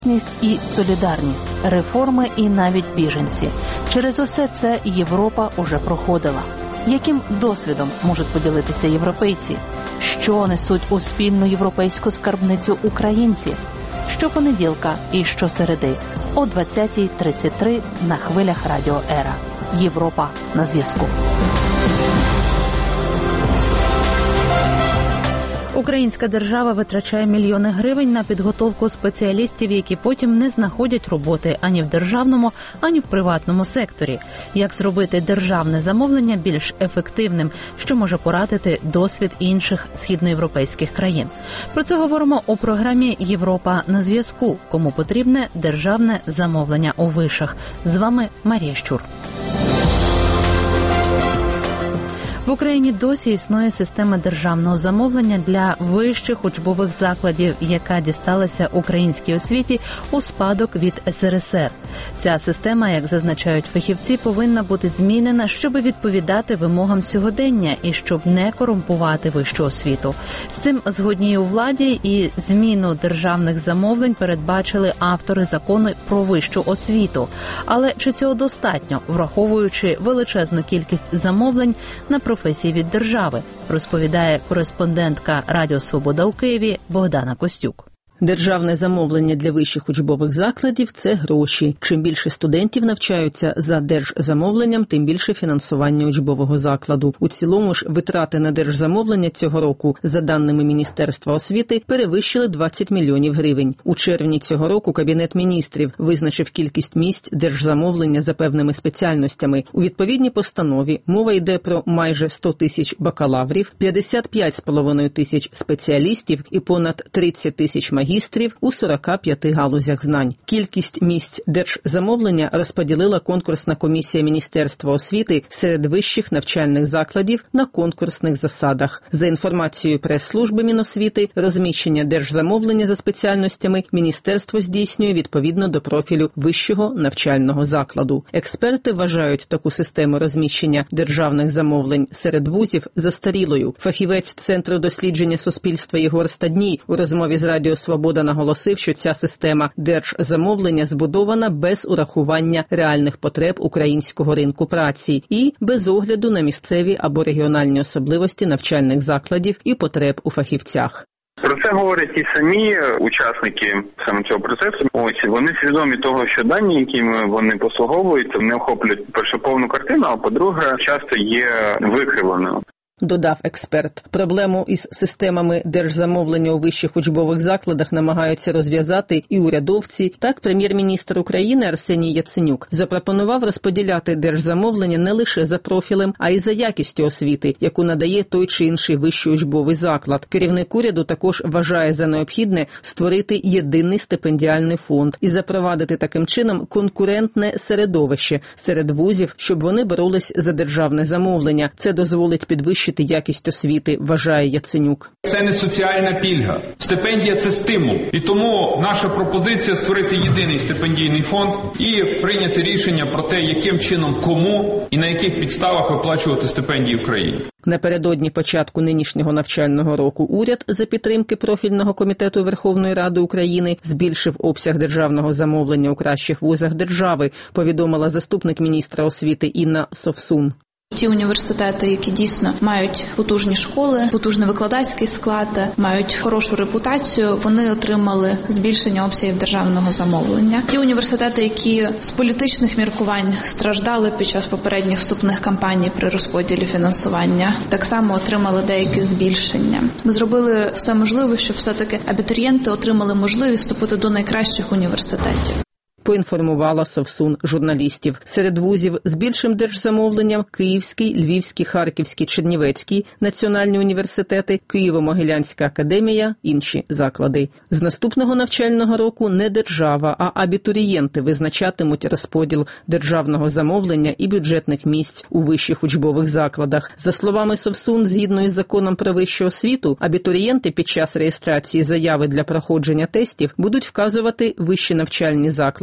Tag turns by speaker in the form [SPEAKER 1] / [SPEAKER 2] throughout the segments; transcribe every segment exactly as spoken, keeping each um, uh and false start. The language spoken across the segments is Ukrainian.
[SPEAKER 1] І солідарність, реформи і навіть біженці. Через усе це Європа уже проходила. Яким досвідом можуть поділитися європейці? Що несуть у спільну європейську скарбницю українці? Щопонеділка і щосереди о двадцятій тридцять три на хвилях Радіо Ера. Європа на зв'язку. Українська держава витрачає мільйони гривень на підготовку спеціалістів, які потім не знаходять роботи ані в державному, ані в приватному секторі. Як зробити державне замовлення більш ефективним, що може порадити досвід інших східноєвропейських країн? Про це говоримо у програмі «Європа на зв'язку». Кому потрібне державне замовлення у вишах. З вами Марія Щур. В Україні досі існує система державного замовлення для вищих учбових закладів, яка дісталася українській освіті у спадок від ес ер ес ер. Ця система, як зазначають фахівці, повинна бути змінена, щоб відповідати вимогам сьогодення і щоб не корумпувати вищу освіту. З цим згодні у владі, і зміну державних замовлень передбачили автори закону про вищу освіту. Але чи цього достатньо, враховуючи величезну кількість замовлень на професії від держави, розповідає кореспондентка Радіо Свобода у Києві Богдана Костюк.
[SPEAKER 2] Державне замовлення для вищих учбових закладів – це гроші. Чим більше студентів навчаються за держзамовленням, тим більше фінансування учбового закладу. У цілому ж витрати на держзамовлення цього року, за даними Міністерства освіти, перевищили двадцять мільйонів гривень. У червні цього року Кабінет міністрів визначив кількість місць держзамовлення за певними спеціальностями. У відповідній постанові мова йде про майже сто тисяч бакалаврів, п'ятдесят п'ять з половиною тисяч спеціалістів і понад тридцять тисяч магістрів у сорока п'яти галузях знань. Кількість місць держзамовлення розподілила конкурсна комісія Міністерства освіти серед вищих навчальних закладів на конкурсних засадах. За інформацією прес-служби Міносвіти, розміщення держзамовлення за спеціальностями міністерство здійснює відповідно до профілю вищого навчального закладу. Експерти вважають таку систему розміщення державних замовлень серед вузів застарілою. Фахівець Центру дослідження суспільства Єгор Стадній у розмові з Радіо Свобода наголосив, що ця система держзамовлення збудована без урахування реальних потреб українського ринку праці і без огляду на місцеві або регіональні особливості навчальних закладів і потреб у фахівцях.
[SPEAKER 3] Про це говорять і самі учасники саме цього процесу. Ось вони свідомі того, що дані, якими вони послуговуються, не охоплюють, перше, повну картину, а по-друге, часто є викривленою.
[SPEAKER 2] Додав експерт. Проблему із системами держзамовлення у вищих учбових закладах намагаються розв'язати і урядовці. Так, прем'єр-міністр України Арсеній Яценюк запропонував розподіляти держзамовлення не лише за профілем, а й за якістю освіти, яку надає той чи інший вищий учбовий заклад. Керівник уряду також вважає за необхідне створити єдиний стипендіальний фонд і запровадити таким чином конкурентне середовище серед вузів, щоб вони боролись за державне замовлення. Це дозволить підвищити якість освіти, вважає Яценюк.
[SPEAKER 4] Це не соціальна пільга. Стипендія – це стимул. І тому наша пропозиція – створити єдиний стипендійний фонд і прийняти рішення про те, яким чином, кому і на яких підставах виплачувати стипендії в країні.
[SPEAKER 2] Напередодні початку нинішнього навчального року уряд за підтримки профільного комітету Верховної Ради України збільшив обсяг державного замовлення у кращих вузах держави, повідомила заступник міністра освіти Інна Совсун.
[SPEAKER 5] Ті університети, які дійсно мають потужні школи, потужний викладацький склад, мають хорошу репутацію, вони отримали збільшення обсягів державного замовлення. Ті університети, які з політичних міркувань страждали під час попередніх вступних кампаній при розподілі фінансування, так само отримали деякі збільшення. Ми зробили все можливе, щоб все-таки абітурієнти отримали можливість вступити до найкращих університетів.
[SPEAKER 2] Поінформувала Совсун журналістів. Серед вузів з більшим держзамовленням Київський, Львівський, Харківський, Чернівецький національні університети, Києво-Могилянська академія, інші заклади. З наступного навчального року не держава, а абітурієнти визначатимуть розподіл державного замовлення і бюджетних місць у вищих учбових закладах. За словами Совсун, згідно із законом про вищу освіту, абітурієнти під час реєстрації заяви для проходження тестів будуть вказувати вищі навчальні заклади,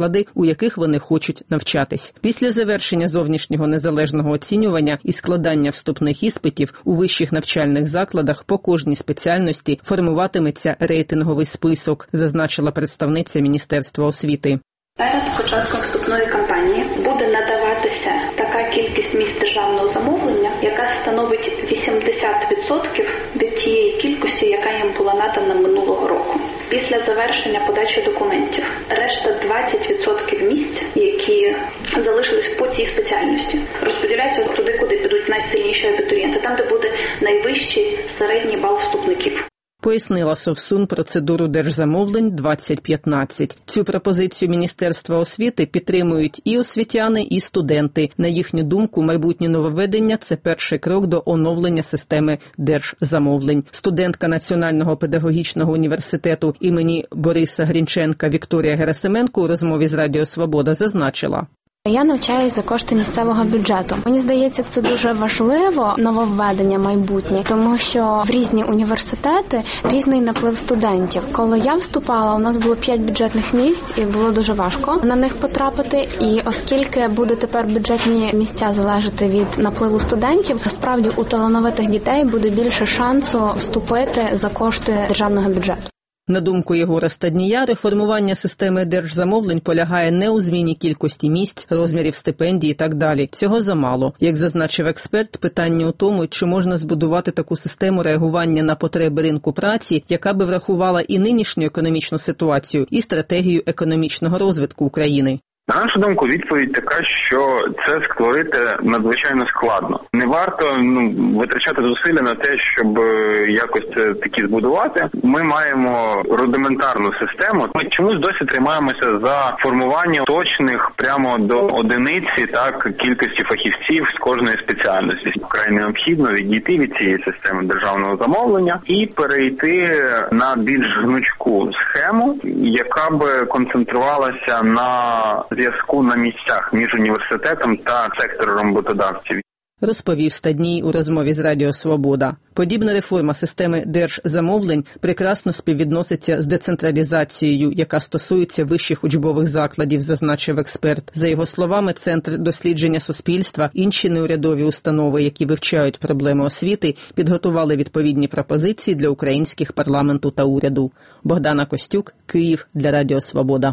[SPEAKER 2] заклади, у яких вони хочуть навчатись. Після завершення зовнішнього незалежного оцінювання і складання вступних іспитів у вищих навчальних закладах по кожній спеціальності формуватиметься рейтинговий список, зазначила представниця Міністерства освіти.
[SPEAKER 6] Перед початком вступної кампанії буде надаватися така кількість місць державного замовлення, яка становить вісімдесят відсотків від тієї кількості, яка їм була надана минулого року. Після завершення подачі документів решта двадцять відсотків місць, які залишились по цій спеціальності, розподіляються туди, куди підуть найсильніші абітурієнти, там, де буде найвищий середній бал вступників.
[SPEAKER 2] Пояснила Совсун процедуру держзамовлень двадцять п'ятнадцять. Цю пропозицію Міністерства освіти підтримують і освітяни, і студенти. На їхню думку, майбутнє нововведення – це перший крок до оновлення системи держзамовлень. Студентка Національного педагогічного університету імені Бориса Грінченка Вікторія Герасименко у розмові з Радіо Свобода зазначила:
[SPEAKER 7] Я навчаюся за кошти місцевого бюджету. Мені здається, це дуже важливо, нововведення майбутнє, тому що в різні університети різний наплив студентів. Коли я вступала, у нас було п'ять бюджетних місць, і було дуже важко на них потрапити. І оскільки буде тепер бюджетні місця залежати від напливу студентів, справді у талановитих дітей буде більше шансу вступити за кошти державного бюджету.
[SPEAKER 2] На думку Єгора Стаднія, реформування системи держзамовлень полягає не у зміні кількості місць, розмірів стипендій і так далі. Цього замало. Як зазначив експерт, питання у тому, чи можна збудувати таку систему реагування на потреби ринку праці, яка би врахувала і нинішню економічну ситуацію, і стратегію економічного розвитку України.
[SPEAKER 3] На нашу думку, відповідь така, що це створити надзвичайно складно. Не варто ну, витрачати зусилля на те, щоб якось це таки збудувати. Ми маємо рудиментарну систему. Ми чомусь досі тримаємося за формування точних прямо до одиниці так кількості фахівців з кожної спеціальності. Вкрай необхідно відійти від цієї системи державного замовлення і перейти на більш гнучку схему, яка би концентрувалася на зв'язку на місцях між університетом та сектором роботодавців.
[SPEAKER 2] Розповів Стадній у розмові з Радіо Свобода. Подібна реформа системи держзамовлень прекрасно співвідноситься з децентралізацією, яка стосується вищих учбових закладів, зазначив експерт. За його словами, Центр дослідження суспільства, інші неурядові установи, які вивчають проблеми освіти, підготували відповідні пропозиції для українських парламенту та уряду. Богдана Костюк, Київ, для Радіо Свобода.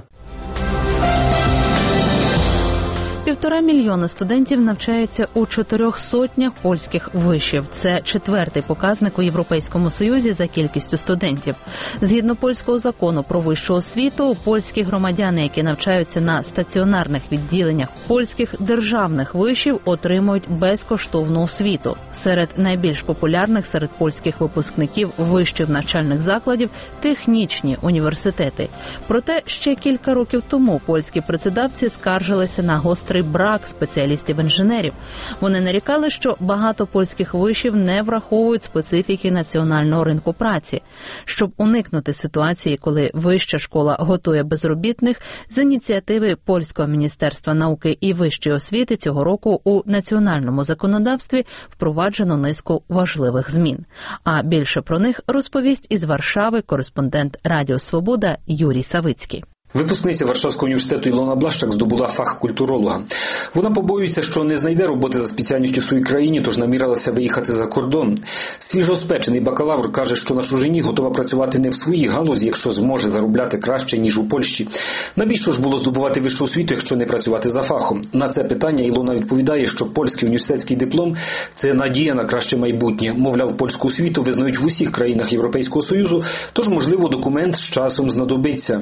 [SPEAKER 1] Півтора мільйона студентів навчаються у чотирьох сотнях польських вишів. Це четвертий показник у Європейському Союзі за кількістю студентів. Згідно польського закону про вищу освіту, польські громадяни, які навчаються на стаціонарних відділеннях польських державних вишів, отримують безкоштовну освіту. Серед найбільш популярних серед польських випускників вищих навчальних закладів – технічні університети. Проте ще кілька років тому польські працедавці скаржилися на гострий брак спеціалістів-інженерів. Вони нарікали, що багато польських вишів не враховують специфіки національного ринку праці. Щоб уникнути ситуації, коли вища школа готує безробітних, з ініціативи Польського міністерства науки і вищої освіти цього року у національному законодавстві впроваджено низку важливих змін. А більше про них розповість із Варшави кореспондент Радіо Свобода Юрій Савицький.
[SPEAKER 8] Випускниця Варшавського університету Ілона Блащак здобула фах культуролога. Вона побоюється, що не знайде роботи за спеціальністю в своїй країні, тож намірилася виїхати за кордон. Свіжооспечений бакалавр каже, що на чужині готова працювати не в своїй галузі, якщо зможе заробляти краще, ніж у Польщі. Навіщо ж було здобувати вищу освіту, якщо не працювати за фахом? На це питання Ілона відповідає, що польський університетський диплом – це надія на краще майбутнє. Мовляв, польську освіту визнають в усіх країнах Європейського Союзу, тож, можливо, документ з часом знадобиться.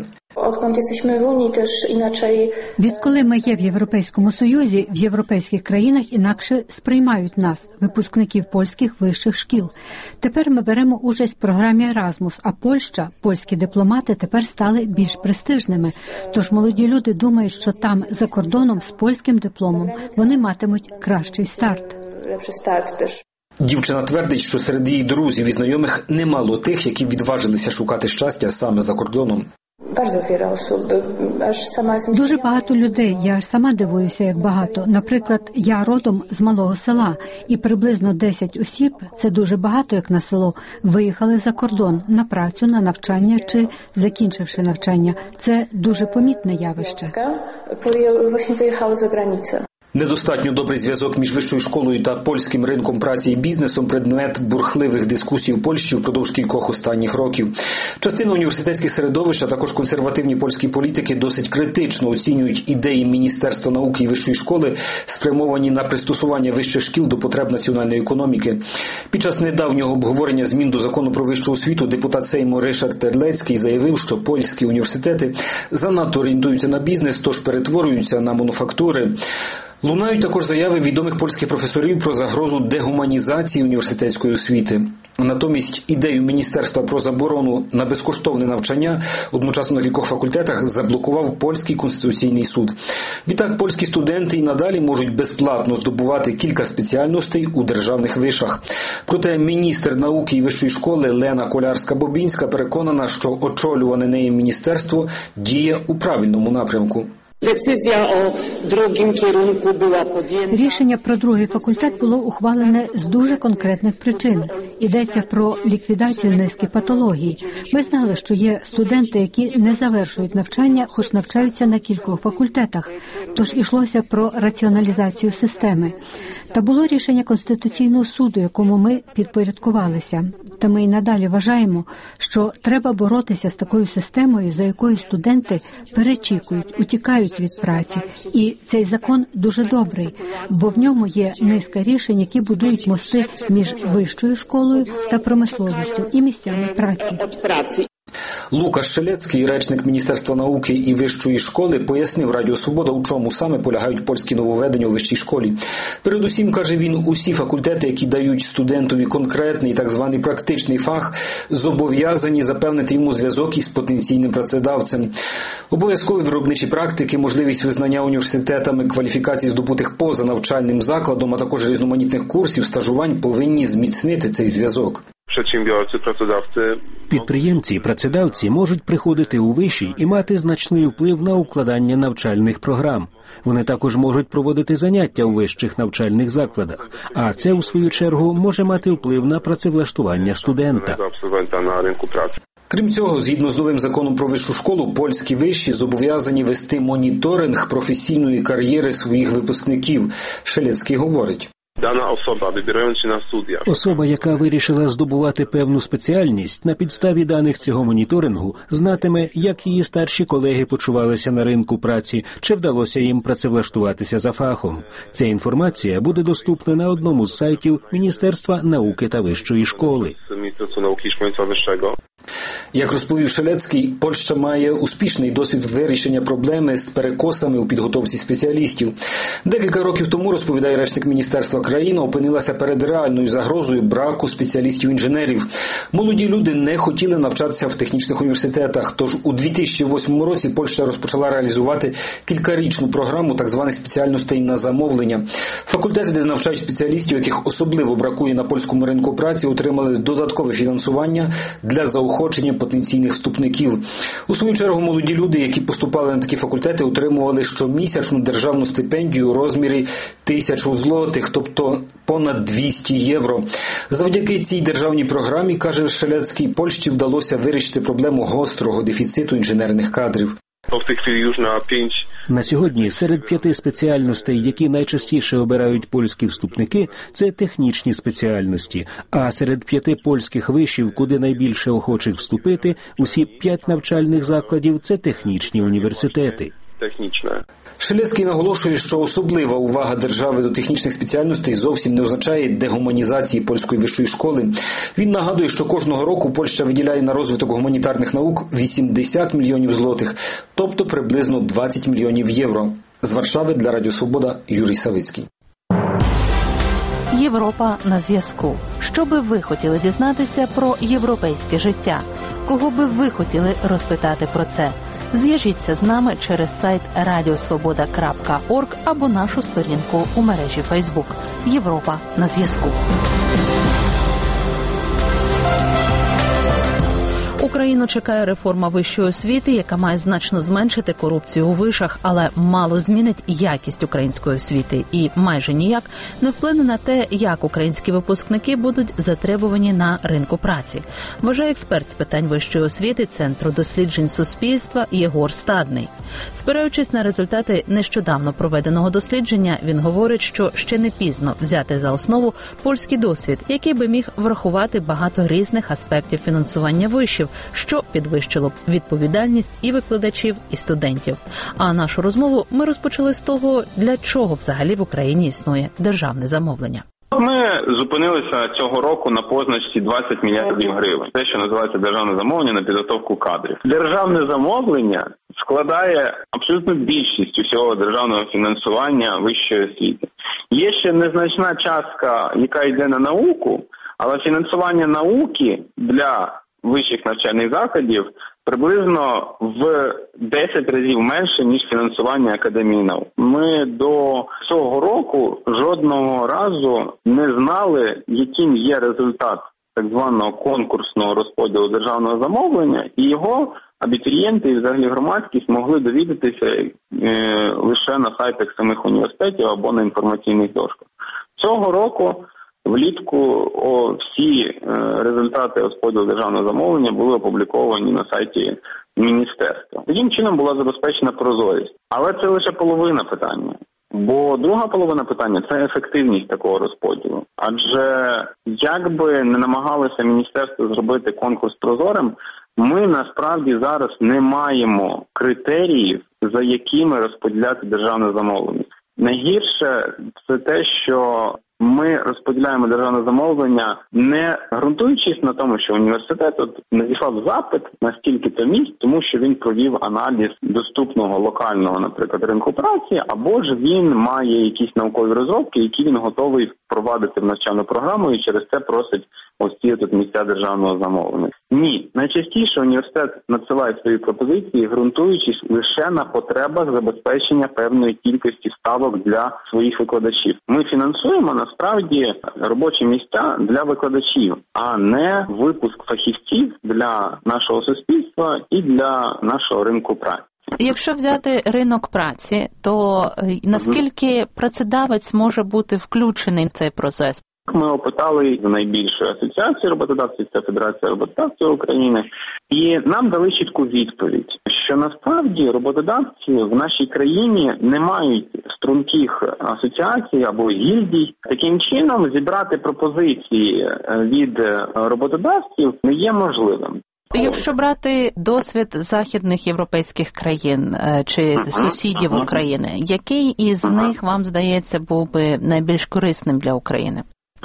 [SPEAKER 9] Відколи ми є в Європейському Союзі, в європейських країнах інакше сприймають нас, випускників польських вищих шкіл. Тепер ми беремо участь в програмі Еразмус, а Польща, польські дипломати тепер стали більш престижними. Тож молоді люди думають, що там, за кордоном, з польським дипломом, вони матимуть кращий старт.
[SPEAKER 8] Дівчина твердить, що серед її друзів і знайомих немало тих, які відважилися шукати щастя саме за кордоном.
[SPEAKER 9] Дуже багато людей, я аж сама дивуюся, як багато. Наприклад, я родом з малого села, і приблизно десять осіб, це дуже багато як на село, виїхали за кордон на працю, на навчання чи закінчивши навчання. Це дуже помітне явище.
[SPEAKER 8] Недостатньо добрий зв'язок між вищою школою та польським ринком праці і бізнесом – предмет бурхливих дискусій у Польщі впродовж кількох останніх років. Частина університетських середовищ, а також консервативні польські політики досить критично оцінюють ідеї Міністерства науки і вищої школи, спрямовані на пристосування вищих шкіл до потреб національної економіки. Під час недавнього обговорення змін до закону про вищу освіту депутат Сейму Ришард Терлецький заявив, що польські університети занадто орієнтуються на бізнес, тож перетворюються на мануфактури. Лунають також заяви відомих польських професорів про загрозу дегуманізації університетської освіти. Натомість ідею Міністерства про заборону на безкоштовне навчання одночасно на кількох факультетах заблокував Польський конституційний суд. Відтак, польські студенти і надалі можуть безплатно здобувати кілька спеціальностей у державних вишах. Проте міністр науки і вищої школи Лена Колярська-Бобінська переконана, що очолюване нею міністерство діє у правильному напрямку.
[SPEAKER 9] Рішення про другий факультет було ухвалене з дуже конкретних причин. Йдеться про ліквідацію низки патологій. Ми знали, що є студенти, які не завершують навчання, хоч навчаються на кількох факультетах. Тож йшлося про раціоналізацію системи. Та було рішення Конституційного суду, якому ми підпорядкувалися. Та ми й надалі вважаємо, що треба боротися з такою системою, за якою студенти перечікують, утікають від праці. І цей закон дуже добрий, бо в ньому є низка рішень, які будують мости між вищою школою та промисловістю і місцями праці.
[SPEAKER 8] Лукаш Шелецький, речник Міністерства науки і вищої школи, пояснив Радіо Свобода, у чому саме полягають польські нововведення у вищій школі. Передусім, каже він, усі факультети, які дають студентові конкретний так званий практичний фах, зобов'язані запевнити йому зв'язок із потенційним працедавцем. Обов'язкові виробничі практики, можливість визнання університетами кваліфікацій, здобутих поза навчальним закладом, а також різноманітних курсів, стажувань повинні зміцнити цей зв'язок.
[SPEAKER 10] Підприємці і працедавці можуть приходити у виші і мати значний вплив на укладання навчальних програм. Вони також можуть проводити заняття у вищих навчальних закладах, а це, у свою чергу, може мати вплив на працевлаштування студента.
[SPEAKER 8] Крім цього, згідно з новим законом про вищу школу, польські виші зобов'язані вести моніторинг професійної кар'єри своїх випускників. Шелецький говорить.
[SPEAKER 10] Особа, яка вирішила здобувати певну спеціальність, на підставі даних цього моніторингу знатиме, як її старші колеги почувалися на ринку праці, чи вдалося їм працевлаштуватися за фахом. Ця інформація буде доступна на одному з сайтів Міністерства науки та вищої школи.
[SPEAKER 8] Як розповів Шелецький, Польща має успішний досвід вирішення проблеми з перекосами у підготовці спеціалістів. Декілька років тому, розповідає речник міністерства, країна опинилася перед реальною загрозою браку спеціалістів-інженерів. Молоді люди не хотіли навчатися в технічних університетах, тож у дві тисячі восьмому році Польща розпочала реалізувати кількарічну програму так званих спеціальностей на замовлення. Факультети, де навчають спеціалістів, яких особливо бракує на польському ринку праці, отримали додаткове фінансування для заохочення потенційних вступників. У свою чергу молоді люди, які поступали на такі факультети, отримували щомісячну державну стипендію у розмірі тисячу злотих, тобто понад двісті євро. Завдяки цій державній програмі, каже Шелецький, Польщі вдалося вирішити проблему гострого дефіциту інженерних кадрів.
[SPEAKER 10] На сьогодні серед п'яти спеціальностей, які найчастіше обирають польські вступники, це технічні спеціальності, а серед п'яти польських вишів, куди найбільше охочих вступити, усі п'ять навчальних закладів – це технічні університети.
[SPEAKER 8] Шелецький наголошує, що особлива увага держави до технічних спеціальностей зовсім не означає дегуманізації польської вищої школи. Він нагадує, що кожного року Польща виділяє на розвиток гуманітарних наук вісімдесят мільйонів злотих, тобто приблизно двадцять мільйонів євро. З Варшави для Радіо Свобода Юрій Савицький.
[SPEAKER 1] Європа на зв'язку. Що би ви хотіли дізнатися про європейське життя? Кого би ви хотіли розпитати про це? Зв'яжіться з нами через сайт радіосвобода крапка орг або нашу сторінку у мережі Фейсбук. Європа на зв'язку. У Україну чекає реформа вищої освіти, яка має значно зменшити корупцію у вишах, але мало змінить якість української освіти і майже ніяк не вплине на те, як українські випускники будуть затребувані на ринку праці, вважає експерт з питань вищої освіти Центру досліджень суспільства Єгор Стадний. Спираючись на результати нещодавно проведеного дослідження, він говорить, що ще не пізно взяти за основу польський досвід, який би міг врахувати багато різних аспектів фінансування вишів, що підвищило б відповідальність і викладачів, і студентів. А нашу розмову ми розпочали з того, для чого взагалі в Україні існує державне замовлення.
[SPEAKER 3] Ми зупинилися цього року на позначці двадцять мільярдів гривень. Те, що називається державне замовлення на підготовку кадрів. Державне замовлення складає абсолютно більшість усього державного фінансування вищої освіти. Є ще незначна частка, яка йде на науку, але фінансування науки для вищих навчальних закладів приблизно в десять разів менше, ніж фінансування Академії наук. Ми до цього року жодного разу не знали, яким є результат так званого конкурсного розподілу державного замовлення, і його абітурієнти і взагалі громадськість могли довідатися е, лише на сайтах самих університетів або на інформаційних дошках. Цього року влітку о, всі е, результати розподілу державного замовлення були опубліковані на сайті міністерства. Таким чином була забезпечена прозорість. Але це лише половина питання. Бо друга половина питання – це ефективність такого розподілу. Адже як би не намагалося міністерство зробити конкурс прозорим, ми насправді зараз не маємо критеріїв, за якими розподіляти державне замовлення. Найгірше – це те, що ми розподіляємо державне замовлення, не ґрунтуючись на тому, що університет от надіслав запит на стільки-то місць, тому що він провів аналіз доступного локального, наприклад, ринку праці, або ж він має якісь наукові розробки, які він готовий впровадити в навчальну програму і через це просить ось ці тут місця державного замовлення. Ні. Найчастіше університет надсилає свої пропозиції, ґрунтуючись лише на потребах забезпечення певної кількості ставок для своїх викладачів. Ми фінансуємо насправді робочі місця для викладачів, а не випуск фахівців для нашого суспільства і для нашого ринку праці.
[SPEAKER 1] Якщо взяти ринок праці, то наскільки працедавець може бути включений в цей процес?
[SPEAKER 3] Ми опитали найбільшої асоціації роботодавців, це Федерація роботодавців України, і нам дали чітку відповідь, що насправді роботодавці в нашій країні не мають струнких асоціацій або гільдій. Таким чином зібрати пропозиції від роботодавців не є можливим.
[SPEAKER 1] Якщо брати досвід західних європейських країн чи uh-huh, сусідів uh-huh. України, який із uh-huh. них, вам здається, був би найбільш корисним для України?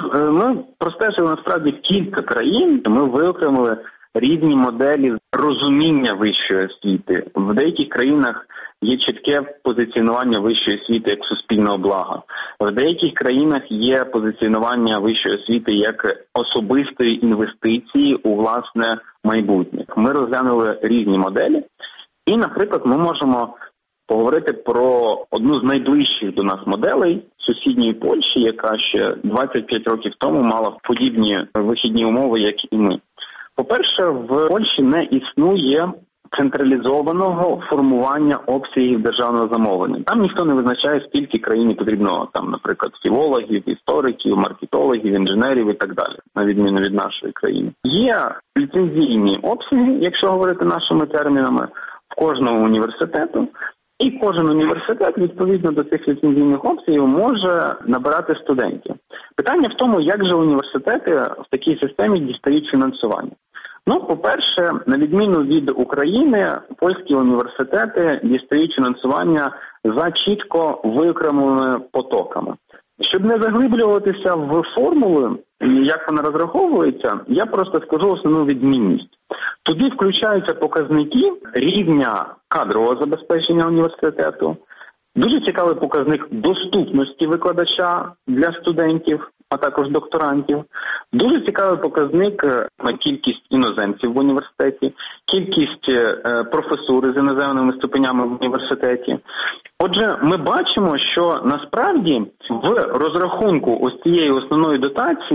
[SPEAKER 3] Ми простежили насправді кілька країн, ми виокремили різні моделі розуміння вищої освіти. В деяких країнах є чітке позиціонування вищої освіти як суспільного блага. В деяких країнах є позиціонування вищої освіти як особистої інвестиції у власне майбутнє. Ми розглянули різні моделі і, наприклад, ми можемо поговорити про одну з найближчих до нас моделей сусідньої Польщі, яка ще двадцять п'ять років тому мала подібні вихідні умови, як і ми. По-перше, в Польщі не існує централізованого формування обсягів державного замовлення. Там ніхто не визначає, скільки країні потрібно, там, наприклад, філологів, істориків, маркетологів, інженерів і так далі, на відміну від нашої країни. Є ліцензійні обсяги, якщо говорити нашими термінами, в кожному університету. І кожен університет, відповідно до цих ліцензійних обсягів, може набирати студентів. Питання в тому, як же університети в такій системі дістають фінансування. Ну, по-перше, на відміну від України, польські університети дістають фінансування за чітко виокремленими потоками. Щоб не заглиблюватися в формули, як вона розраховується, я просто скажу основну відмінність. Туди включаються показники рівня кадрового забезпечення університету, дуже цікавий показник доступності викладача для студентів, а також докторантів, дуже цікавий показник на кількість іноземців в університеті, кількість професури з іноземними ступенями в університеті. Отже, ми бачимо, що насправді в розрахунку ось цієї основної дотації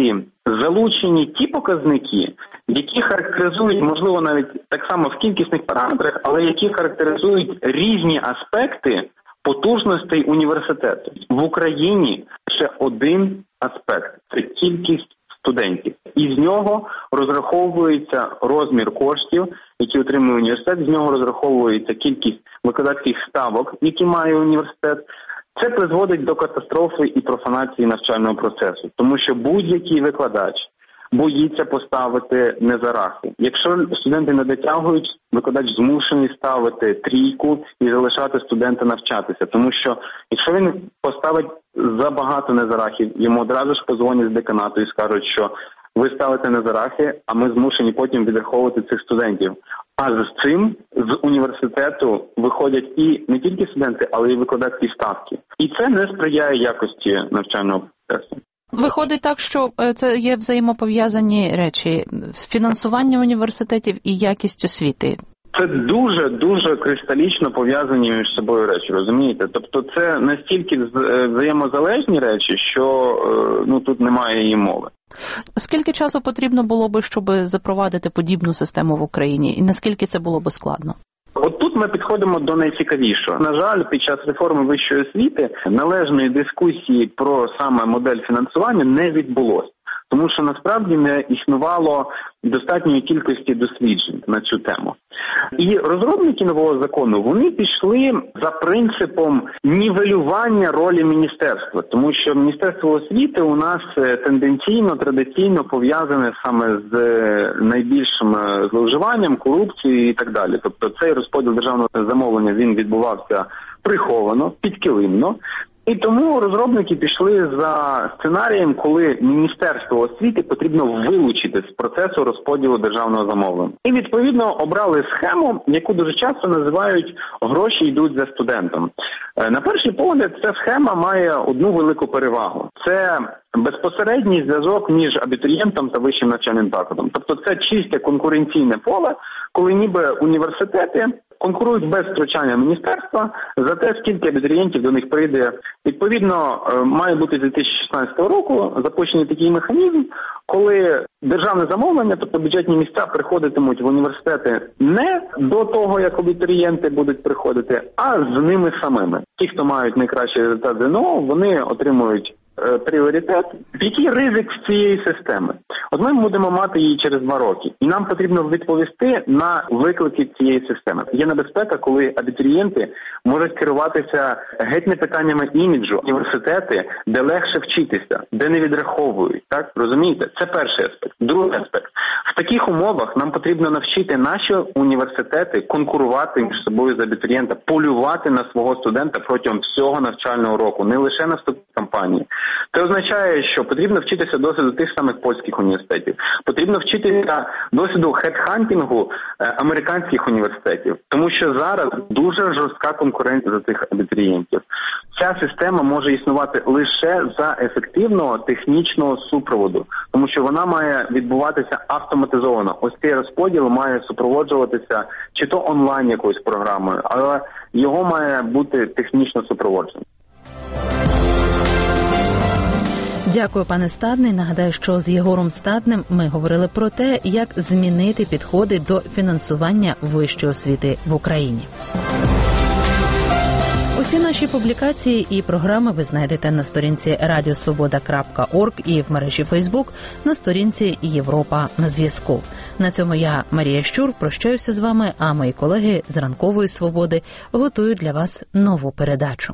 [SPEAKER 3] залучені ті показники, які характеризують, можливо, навіть так само в кількісних параметрах, але які характеризують різні аспекти потужностей університету. В Україні ще один аспект – це кількість студентів. І з нього розраховується розмір коштів, які отримує університет, з нього розраховується кількість викладацьких ставок, які має університет. Це призводить до катастрофи і профанації навчального процесу, тому що будь-який викладач боїться поставити незарахи. Якщо студенти не дотягують, викладач змушений ставити трійку і залишати студента навчатися. Тому що якщо він поставить забагато незарахів, йому одразу ж позвонять з деканату і скажуть, що ви ставите незарахи, а ми змушені потім відраховувати цих студентів. А з цим з університету виходять і не тільки студенти, але й викладацькі ставки. І це не сприяє якості навчального процесу.
[SPEAKER 1] Виходить так, що це є взаємопов'язані речі – фінансування університетів і якість освіти.
[SPEAKER 3] Це дуже-дуже кристалічно пов'язані між собою речі, розумієте? Тобто це настільки взаємозалежні речі, що ну, тут немає її мови.
[SPEAKER 1] Скільки часу потрібно було би, щоб запровадити подібну систему в Україні? І наскільки це було би складно?
[SPEAKER 3] От тут ми підходимо до найцікавішого. На жаль, під час реформи вищої освіти належної дискусії про саме модель фінансування не відбулося. Тому що насправді не існувало достатньої кількості досліджень на цю тему. І розробники нового закону, вони пішли за принципом нівелювання ролі міністерства. Тому що Міністерство освіти у нас тенденційно, традиційно пов'язане саме з найбільшим зловживанням, корупцією і так далі. Тобто цей розподіл державного замовлення, він відбувався приховано, підкилимно. І тому розробники пішли за сценарієм, коли Міністерство освіти потрібно вилучити з процесу розподілу державного замовлення. І, відповідно, обрали схему, яку дуже часто називають «гроші йдуть за студентом». На перший погляд, ця схема має одну велику перевагу. Це безпосередній зв'язок між абітурієнтом та вищим навчальним закладом. Тобто це чисте конкуренційне поле, коли ніби університети конкурують без втручання міністерства за те, скільки абітурієнтів до них прийде. Відповідно, має бути з дві тисячі шістнадцятого року запущений такий механізм, коли державне замовлення, тобто бюджетні місця, приходитимуть в університети не до того, як абітурієнти будуть приходити, а з ними самими. Ті, хто мають найкращий результат ЗНО, вони отримують пріоритет. Який ризик в цієї системи? От ми будемо мати її через два роки. І нам потрібно відповісти на виклики цієї системи. Є небезпека, коли абітурієнти можуть керуватися геть не питаннями іміджу. Університети, де легше вчитися, де не відраховують. Так? Розумієте? Це перший аспект. Другий аспект. В таких умовах нам потрібно навчити наші університети конкурувати між собою з абітурієнта, полювати на свого студента протягом всього навчального року, не лише на вступній кампанії. Це означає, що потрібно вчитися досвіду тих самих польських університетів, потрібно вчитися досвіду хедхантингу американських університетів, тому що зараз дуже жорстка конкуренція за цих абітурієнтів. Ця система може існувати лише за ефективного технічного супроводу, тому що вона має відбуватися автоматизовано. Ось цей розподіл має супроводжуватися чи то онлайн якоюсь програмою, але його має бути технічно супроводжено.
[SPEAKER 1] Дякую, пане Стадний. Нагадаю, що з Єгором Стадним ми говорили про те, як змінити підходи до фінансування вищої освіти в Україні. Усі наші публікації і програми ви знайдете на сторінці радіосвобода крапка орг і в мережі Фейсбук на сторінці Європа на зв'язку. На цьому я, Марія Щур, прощаюся з вами, а мої колеги з Ранкової Свободи готують для вас нову передачу.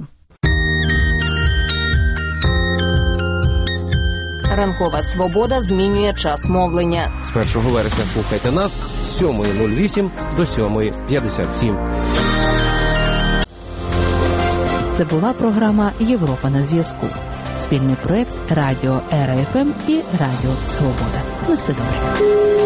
[SPEAKER 11] Ранкова Свобода змінює час мовлення.
[SPEAKER 12] З першого вересня слухайте нас з сьомої нуль вісім до сьомої п'ятдесят сім.
[SPEAKER 1] Це була програма «Європа на зв'язку». Спільний проект Радіо Ера еф ем і Радіо Свобода. На все добре.